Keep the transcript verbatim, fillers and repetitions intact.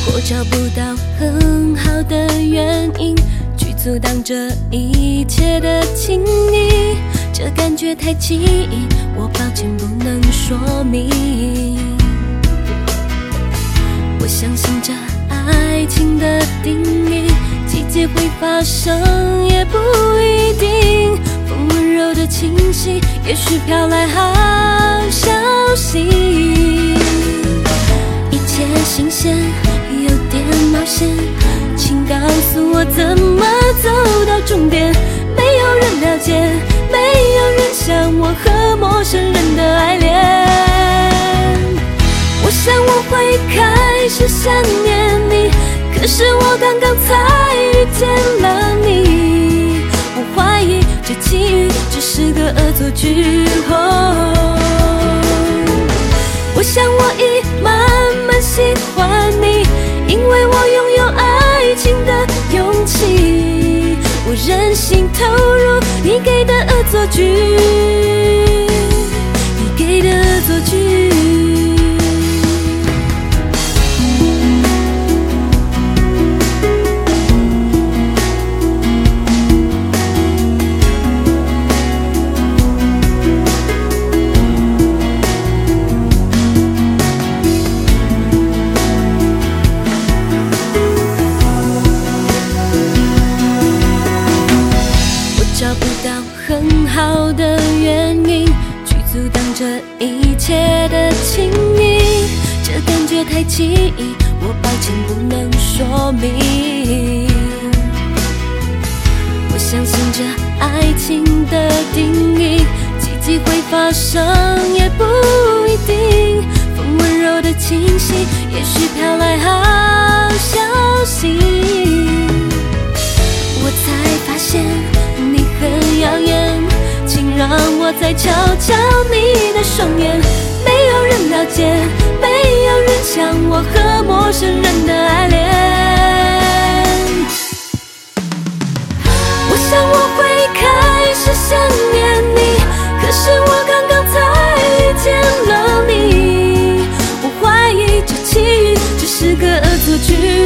我找不到很好的原因去阻挡这一切的亲昵，这感觉太奇异，我抱歉不能说明。我相信这爱情的定义，季节会发生也不一定，风温柔的侵袭，也许飘来好消息。一切新鲜，有点冒险，请告诉我怎么走到终点。没有人了解，没有人像我和陌生人的爱恋。我想我会开始想念你，可是我刚刚才遇见了你。我怀疑这际遇只是个恶作剧。哦，我想我已慢慢喜欢你，因为我拥有爱情的勇气。我任性投入你给的恶作剧，你给的恶作剧。找不到很好的原因去阻挡这一切的亲昵，这感觉太奇异，我抱歉不能说明。我相信这爱情的定义，奇迹会发生也不一定，风温柔的侵袭，也许飘来好消息。我才发现你很耀眼，请让我再瞧瞧你的双眼。没有人了解，没有人像我和陌生人的爱恋。我想我会开始想念你，可是我刚刚才遇见了你。我怀疑这际遇只是个恶作剧。